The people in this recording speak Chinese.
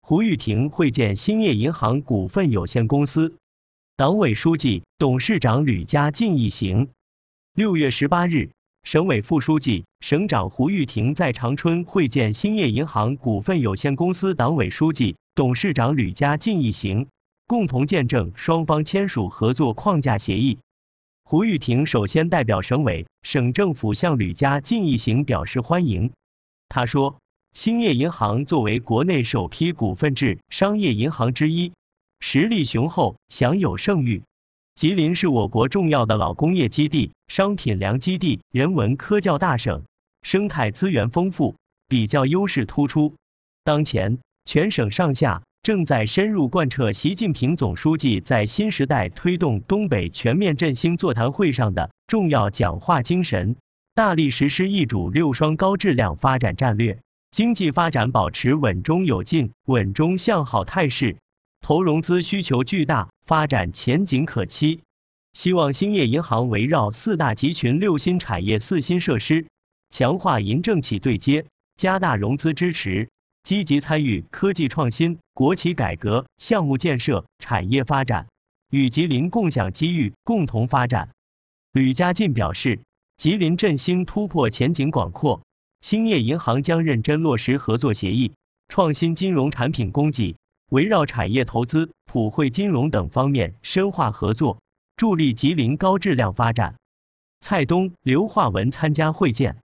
胡玉婷会见兴业银行股份有限公司党委书记、董事长吕家进一行。6月18日，省委副书记、省长胡玉婷在长春会见兴业银行股份有限公司党委书记、董事长吕家进一行，共同见证双方签署合作框架协议。胡玉婷首先代表省委、省政府向吕家进一行表示欢迎。他说，兴业银行作为国内首批股份制商业银行之一，实力雄厚，享有盛誉。吉林是我国重要的老工业基地、商品粮基地、人文科教大省，生态资源丰富，比较优势突出。当前，全省上下正在深入贯彻习近平总书记在新时代推动东北全面振兴座谈会上的重要讲话精神，大力实施一主六双高质量发展战略，经济发展保持稳中有进、稳中向好态势，投融资需求巨大，发展前景可期。希望兴业银行围绕4大集群6新产业4新设施，强化银政企对接，加大融资支持，积极参与科技创新、国企改革、项目建设、产业发展，与吉林共享机遇，共同发展。吕家进表示，吉林振兴突破前景广阔，兴业银行将认真落实合作协议，创新金融产品供给，围绕产业投资、普惠金融等方面深化合作，助力吉林高质量发展。蔡东、刘化文参加会见。